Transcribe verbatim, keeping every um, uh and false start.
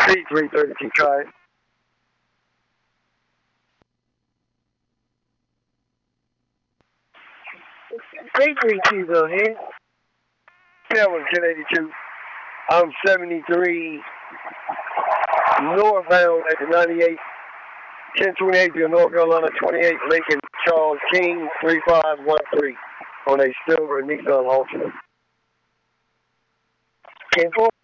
C three thirty-two, try it. C three two, go ahead. Seven ten eighty-two. I'm seventy-three northbound at the ninety-eight. ten twenty-eight to North Carolina twenty-eight, Lincoln Charles King three five one three on a silver Nissan Altima. ten four.